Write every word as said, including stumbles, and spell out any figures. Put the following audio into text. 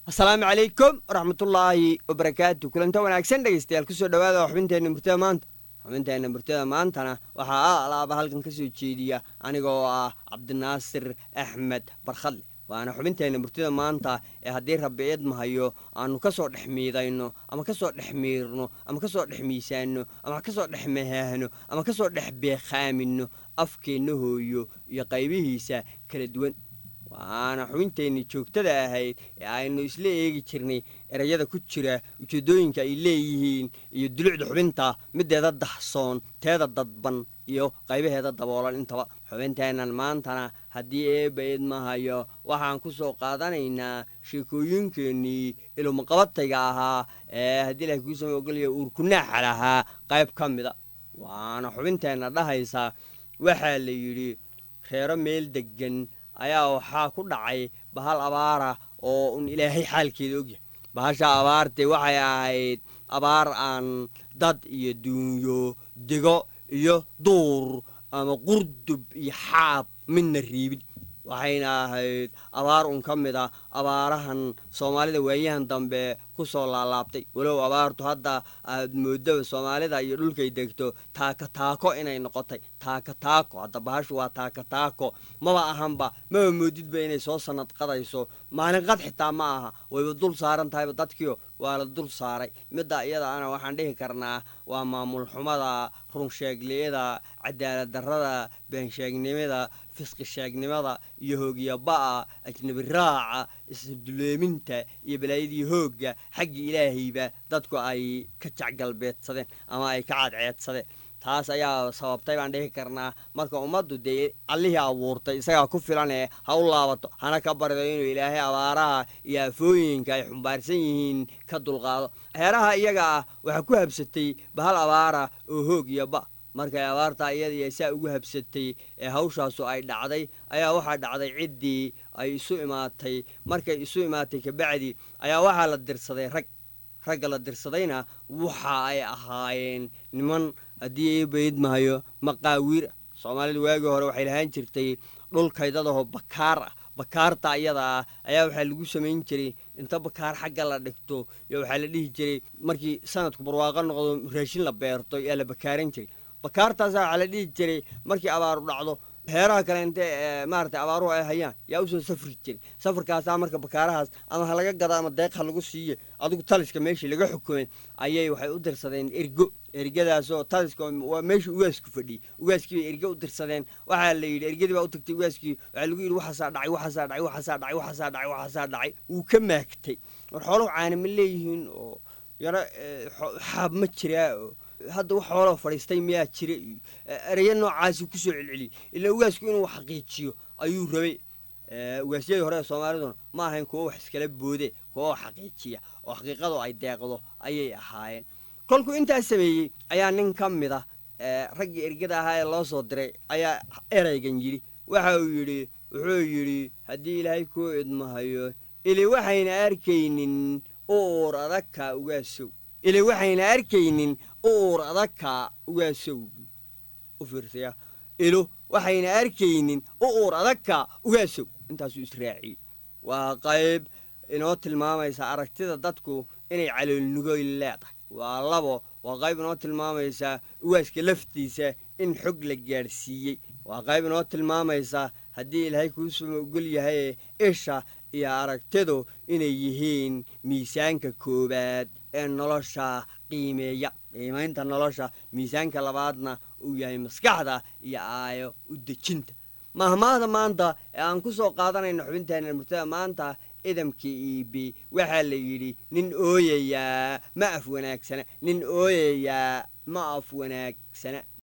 السلام عليكم ورحمة الله وبركاته. كلنتا wanaagsan dhageystayaal ku soo dhawaada xubinteena murtada maanta. xubinteena murtada maantana waxa alaaba halkan ka soo jeediya anigoo ah Cabdinaasir Axmed Barkhadle. waana xubinteena murtada maanta ee hadii Rabbi idmahayo aanu ka soo dhaxmiidayno ama ka soo dhaxmiirno ama ka soo dhaxmiisaano ama ka soo dhaxmeehano ama ka soo dhaxbeeqaamino afkeena hooyo iyo qaybihiisa kala duwan. waana xubinteena joogtada ahayd ee aynu isla eegi jirnay erayada ku jira ujeedooyinka ay leeyihiin iyo dulucda xubinta mideeda daxsoon teeda dadban iyo qaybaheeda daboolan intaba. xubinteenan maantana haddii eebba idmahayo waxaan ku soo qaadanaynaa sheekooyinkeenii ilmaqabatayga ahaa ee haddii ilaahay kuu soo ogolaya uurkunaaxa lahaa qayb ka mida. waana xubinteenna dhahaysa waxaa la yidhi reero meel deggan ayaa waxaa ku dhacay bahal abaara oo un ilaahay xaalkeeda ogyahay. bahasha abaartee waxay ahayd abaar aan dad iyo duunyo digo iyo duur ama qurdub iyo xaab midna riibin. waxayna ahayd abaar un ka mid a abaarahan soomaalida waayahan dambe ku soo laalaabtay, walow abaartu hadda aad moodaba soomaalida iyo dhulkay degto taaka taako inay noqotay. taaka taako hadda bahashu waa taaka taako, maba ahanba maba moodidba inay soo sanad qadayso. maalin qad xitaa ma aha, wayba dul saaran tahayba dadkiio waa la dul saaray. midda iyada ana waxaan dhihi karnaa waa maamul xumada, runsheegliyada, cadaalad darrada, beensheegnimada, fisqi sheegnimada iyo hoogyaba'a, ajnabi raaca, isduleeminta iyo balaayadii hoogga xagga ilaahayba dadku ay ka jacgalbeedsadeen ama ay ka cadceedsadeen. taas ayaa sababtay baan dhihi karnaa marka ummaddu dee allihii abuurtay isagaa ku filan ee ha u laabato, hana ka barido inuu ilaahay abaaraha iyo afooyinka ay xumbaarsan yihiin ka dulqaado. heeraha iyaga ah waxaa ku habsatay bahal abaara oo hoog iyo ba. markay abaartaa iyadii saa ugu habsatay ee hawshaasu ay dhacday ayaa waxaa dhacday ciddii ay isu imaatay. markay isu imaatay kabacdi ayaa waxaa la dirsaday rag. ragga la dirsadayna waxa ay ahaayeen niman haddii eebba idmahayo maqaawiir. soomaalidu waagii hore waxay lahaan jirtay dhul kaydadaho bakaar ah. bakaarta iyada ah ayaa waxaa lagu samayn jiray inta bakaar xagga la dhigto iyo waxaa la dhihi jiray markii sanadku barwaaqo noqdo raashin la beerto yaa la bakaaran jiray. bakaartaasa waxaa la dhihi jiray markii abaaru dhacdo heeraha kale intee maaragtay abaaruhu ay hayaan yaa usoo safri jiray. safarkaasaa marka bakaarahaas ama ha laga gado ama deeq ha lagu siiye adigu taliska meeshii laga xukumay ayay waxay u dirsadeen ergo. ergadaasoo taliska waa meeshii ugaasku fadhiyey. ugaaskii bay erge u dirsadeen. waxaa la yidhi ergadii baa u tagtay ugaaskii waxaa lagu yidhi waxaasaa dhacay waxaasaa dhacay waxaasaa dhacay waxaasaa dhacay waxaasaa dhacay wuu ka maagtay. war xooluhu caana ma leeyihiin oo yaro xaab ma jiraa oo hadda wax xooloo fadhiistay miyaa jira iyo ereya noocaasi ku soo celceliyey. ilaa ugaasku inuu xaqiijiyo ayuu rabay. ugaasyadii hore ee soomaaliduna ma ahayn kuwo wax iskala boode, kuwo wax xaqiijiya oo xaqiiqadu ay deeqdo ayay ahaayeen. kolkuu intaas sameeyey ayaa nin ka mid ah raggii ergada ahaa ee loo soo diray ayaa eraygan yidhi. waxa uu yidhi wuxuu yidhi haddii ilaahay kuu idmahayo ili waxayna arkaynin uur adagka ugaasow. ili waxayna arkaynin uur adagka ugaasow. u fiirsaya ilo waxayna arkaynin uur adagka ugaasow. intaasuu israaciyey. waa qayb inoo tilmaamaysa aragtida dadku inay caloolnugoy leedahay. waa labo waa qayb inoo tilmaamaysa ugaaska laftiisa in xog la gaadhsiiyey. waa qayb inoo tilmaamaysa haddii ilaahay kuu soo ogol yahay isha iyo aragtidu inay yihiin miisaanka koowaad ee nolosha qiimeeya. qiimaynta nolosha miisaanka labaadna uu yahay maskaxda iyo aayo u dejinta. mahmaahda maanta ee aan ku soo qaadanayno xubinteena murtada maanta idamkii iibi waxaa la yidhi nin ooyayaa ma af wanaagsana. nin ooyayaa ma af wanaagsana.